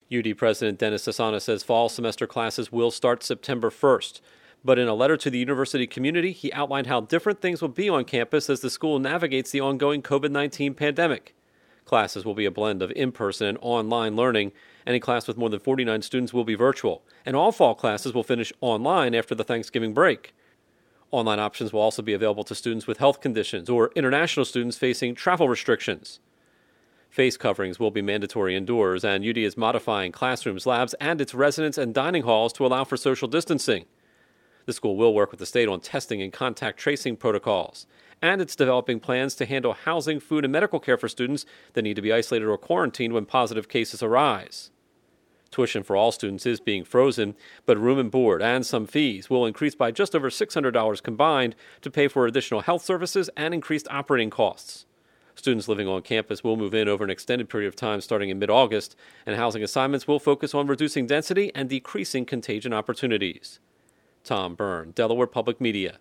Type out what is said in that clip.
UD President Dennis Sasana says fall semester classes will start September 1st. But in a letter to the university community, he outlined how different things will be on campus as the school navigates the ongoing COVID-19 pandemic. Classes will be a blend of in-person and online learning. Any class with more than 49 students will be virtual, and all fall classes will finish online after the Thanksgiving break. Online options will also be available to students with health conditions or international students facing travel restrictions. Face coverings will be mandatory indoors, and UD is modifying classrooms, labs, and its residence and dining halls to allow for social distancing. The school will work with the state on testing and contact tracing protocols, and it's developing plans to handle housing, food, and medical care for students that need to be isolated or quarantined when positive cases arise. Tuition for all students is being frozen, but room and board and some fees will increase by just over $600 combined to pay for additional health services and increased operating costs. Students living on campus will move in over an extended period of time starting in mid-August, and housing assignments will focus on reducing density and decreasing contagion opportunities. Tom Byrne, Delaware Public Media.